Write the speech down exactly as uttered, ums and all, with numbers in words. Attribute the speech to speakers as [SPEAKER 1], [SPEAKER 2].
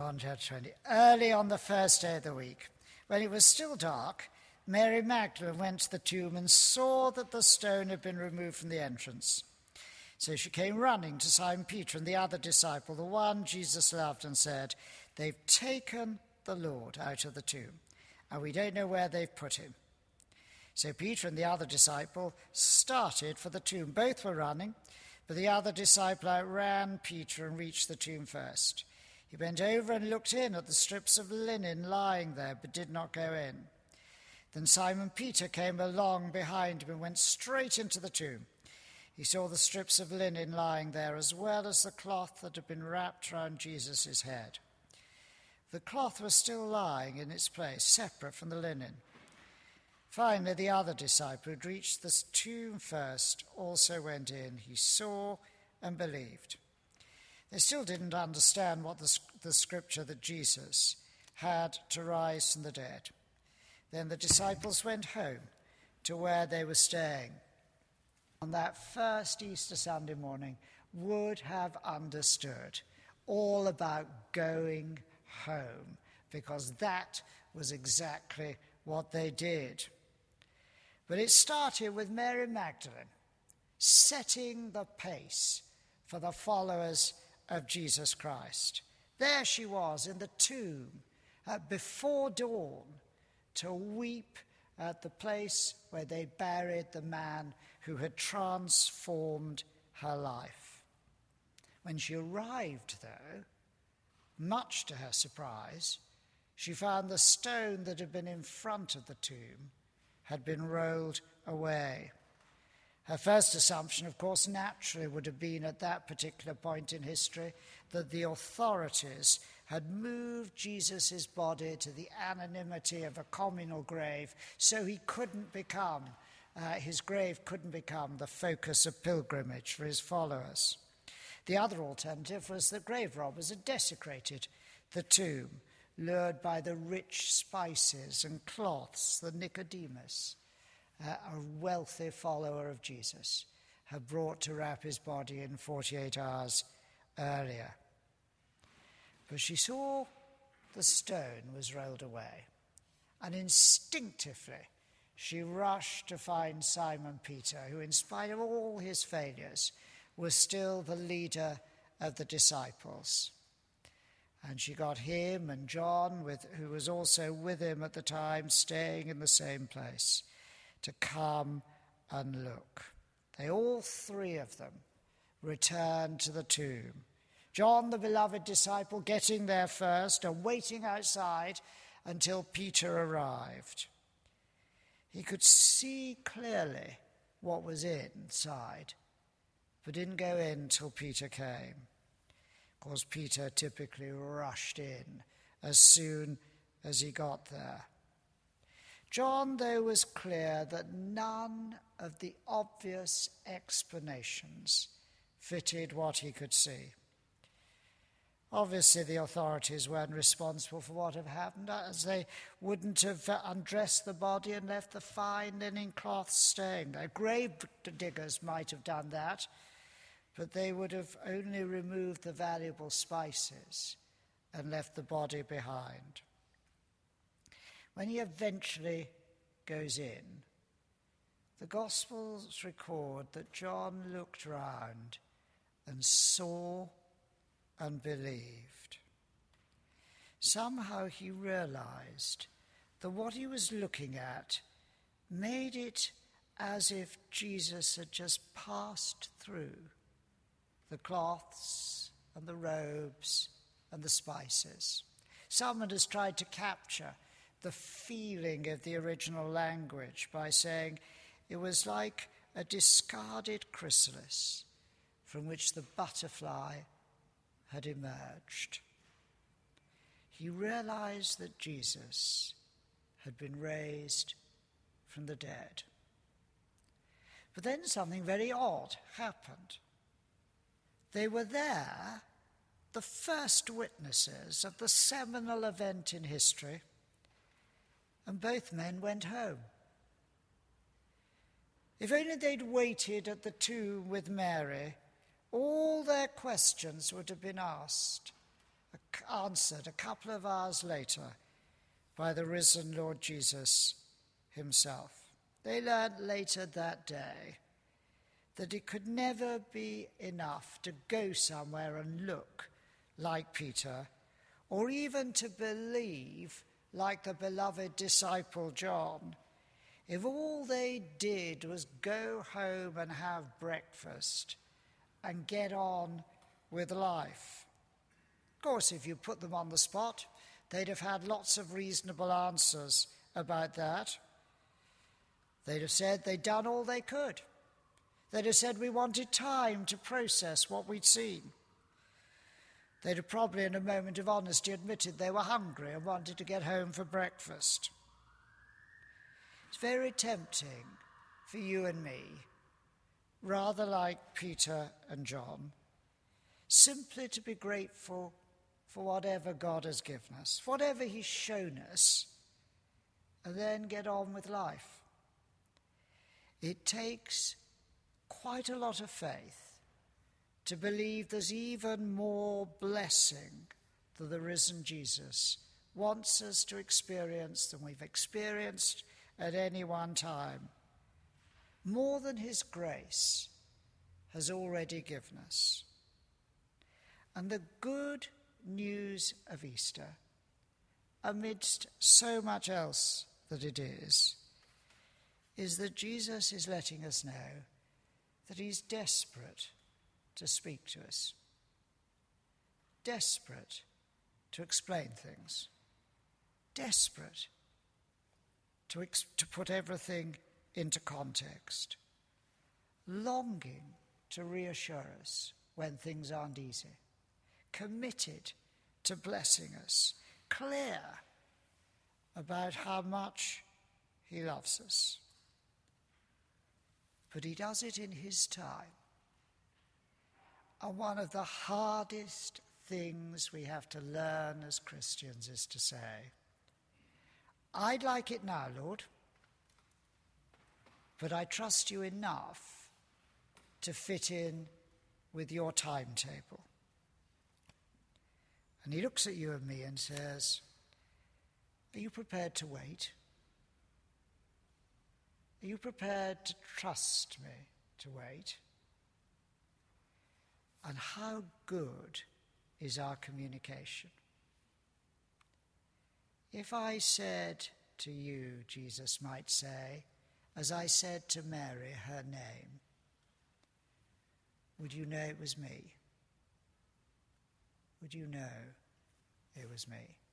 [SPEAKER 1] John chapter twenty. Early on the first day of the week, when it was still dark, Mary Magdalene went to the tomb and saw that the stone had been removed from the entrance. So she came running to Simon Peter and the other disciple, the one Jesus loved, and said, "They've taken the Lord out of the tomb, and we don't know where they've put him." So Peter and the other disciple started for the tomb. Both were running, but the other disciple outran Peter and reached the tomb first. He bent over and looked in at the strips of linen lying there, but did not go in. Then Simon Peter came along behind him and went straight into the tomb. He saw the strips of linen lying there, as well as the cloth that had been wrapped round Jesus' head. The cloth was still lying in its place, separate from the linen. Finally, the other disciple, who had reached the tomb first, also went in. He saw and believed. They still didn't understand what the, the scripture that Jesus had to rise from the dead. Then the disciples went home to where they were staying. On that first Easter Sunday morning, would have understood all about going home, because that was exactly what they did. But it started with Mary Magdalene setting the pace for the followers of Jesus Christ. There she was in the tomb uh, before dawn to weep at the place where they buried the man who had transformed her life. When she arrived, though, much to her surprise, she found the stone that had been in front of the tomb had been rolled away. Her first assumption, of course, naturally would have been at that particular point in history that the authorities had moved Jesus' body to the anonymity of a communal grave so he couldn't become, uh, his grave couldn't become the focus of pilgrimage for his followers. The other alternative was that grave robbers had desecrated the tomb, lured by the rich spices and cloths that Nicodemus, uh, a wealthy follower of Jesus, had brought to wrap his body in forty-eight hours earlier. But she saw the stone was rolled away, and instinctively she rushed to find Simon Peter, who, in spite of all his failures, was still the leader of the disciples. And she got him and John, with, who was also with him at the time, staying in the same place, to come and look. They all three of them returned to the tomb. John, the beloved disciple, getting there first and waiting outside until Peter arrived. He could see clearly what was inside, but didn't go in till Peter came. Of course, Peter typically rushed in as soon as he got there. John, though, was clear that none of the obvious explanations fitted what he could see. Obviously, the authorities weren't responsible for what had happened, as they wouldn't have undressed the body and left the fine linen cloth staying there. Grave diggers might have done that, but they would have only removed the valuable spices and left the body behind. When he eventually goes in, the Gospels record that John looked round and saw and believed. Somehow he realized that what he was looking at made it as if Jesus had just passed through the cloths and the robes and the spices. Someone has tried to capture the feeling of the original language by saying it was like a discarded chrysalis from which the butterfly had emerged. He realized that Jesus had been raised from the dead. But then something very odd happened. They were there, the first witnesses of the seminal event in history, and both men went home. If only they'd waited at the tomb with Mary, all their questions would have been asked, answered a couple of hours later by the risen Lord Jesus himself. They learned later that day that it could never be enough to go somewhere and look like Peter, or even to believe like the beloved disciple John, if all they did was go home and have breakfast and get on with life. Of course, if you put them on the spot, they'd have had lots of reasonable answers about that. They'd have said they'd done all they could. They'd have said we wanted time to process what we'd seen. They'd have probably, in a moment of honesty, admitted they were hungry and wanted to get home for breakfast. It's very tempting for you and me, rather like Peter and John, simply to be grateful for whatever God has given us, whatever he's shown us, and then get on with life. It takes quite a lot of faith to believe there's even more blessing that the risen Jesus wants us to experience than we've experienced at any one time. More than his grace has already given us. And the good news of Easter, amidst so much else that it is, is that Jesus is letting us know that he's desperate to speak to us, desperate to explain things, desperate to, ex- to put everything into context, longing to reassure us when things aren't easy, committed to blessing us, clear about how much he loves us. But he does it in his time. And one of the hardest things we have to learn as Christians is to say, I'd like it now, Lord, but I trust you enough to fit in with your timetable. And he looks at you and me and says, are you prepared to wait? Are you prepared to trust me to wait? And how good is our communication? If I said to you, Jesus might say, as I said to Mary her name, would you know it was me? Would you know it was me?